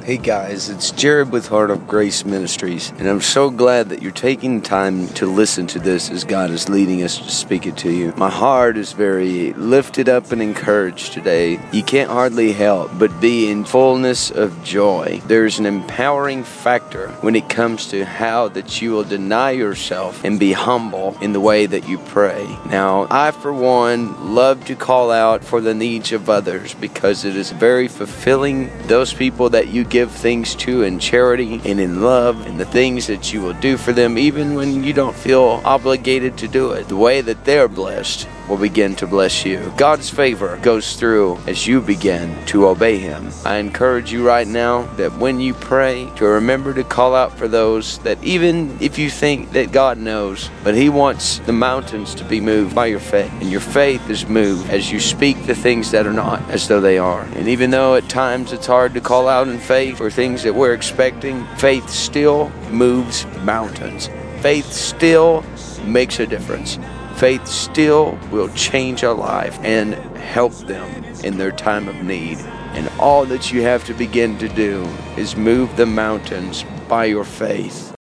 Hey guys, it's Jared with Heart of Grace Ministries, and I'm so glad that you're taking time to listen to this as God is leading us to speak it to you. My heart is very lifted up and encouraged today. You can't hardly help but be in fullness of joy. There's an empowering factor when it comes to how that you will deny yourself and be humble in the way that you pray. Now, I for one love to call out for the needs of others because it is very fulfilling. Those people that you give things to in charity and in love, and the things that you will do for them even when you don't feel obligated to do it, the way that they're blessed will begin to bless you. God's favor goes through as you begin to obey Him. I encourage you right now that when you pray, to remember to call out for those that even if you think that God knows, but He wants the mountains to be moved by your faith, and your faith is moved as you speak the things that are not as though they are. And even though at times it's hard to call out in faith for things that we're expecting, faith still moves mountains. Faith still makes a difference. Faith still will change a life and help them in their time of need. And all that you have to begin to do is move the mountains by your faith.